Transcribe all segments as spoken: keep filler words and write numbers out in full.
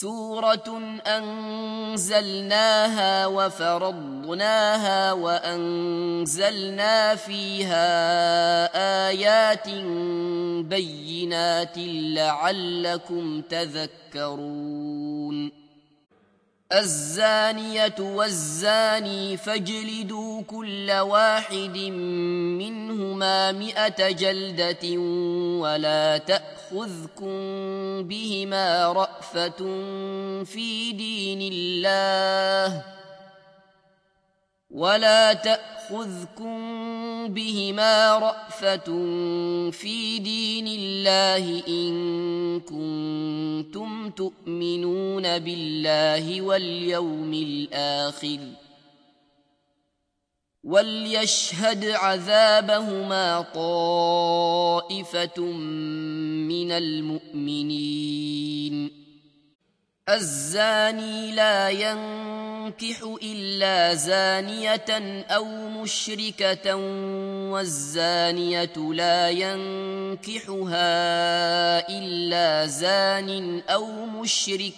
سورة أنزلناها وفرضناها وأنزلنا فيها آيات بينات لعلكم تذكرون الزانية والزاني فاجلدوا كل واحد منهما مئة جلدة ولا تأخذكم بهما رأفة في دين الله ولا تأخذكم بهما رأفة في دين الله إن كنتم تؤمنون بالله واليوم الآخر وليشهد عذابهما طائفة من المؤمنين الزاني لا ينكح إلا زانية أو مشركة والزانية لا ينكحها إلا زان أو مشرك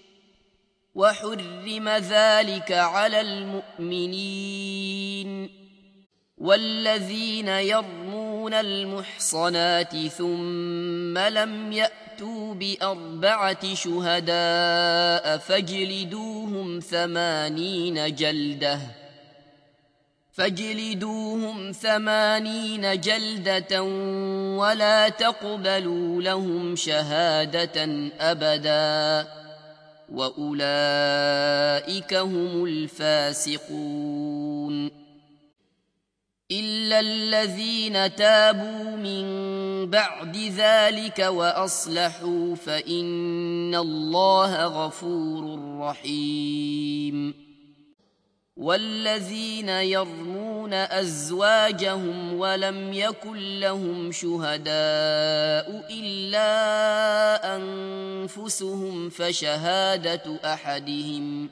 وحرم ذلك على المؤمنين والذين يرمون المحصنات ثم لم يأتوا بأربعة شهداء فاجلدوهم ثمانين جلدة فاجلدوهم ثمانين جلدة ولا تقبلوا لهم شهادة أبدا وأولئك هم الفاسقون إلا الذين تابوا من بعد ذلك وأصلحوا فإن الله غفور رحيم والذين يرمون أزواجهم ولم يكن لهم شهداء إلا أنفسهم فشهادة أحدهم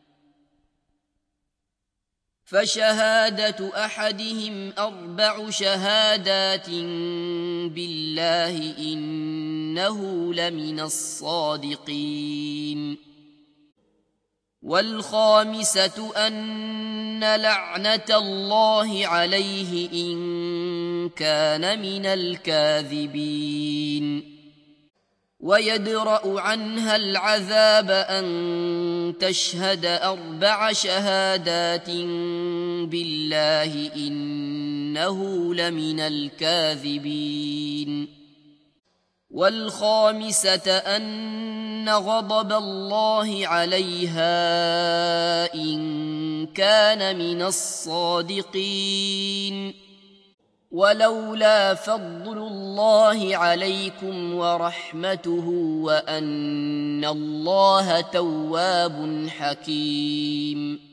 فشهادة أحدهم أربع شهادات بالله إنه لمن الصادقين والخامسة أن لعنة الله عليه إن كان من الكاذبين ويدرأ عنها العذاب أن تشهد أربع شهادات بالله إنه لمن الكاذبين والخامسة أن غضب الله عليها إن كان من الصادقين ولولا فضل الله عليكم ورحمته وأن الله تواب حكيم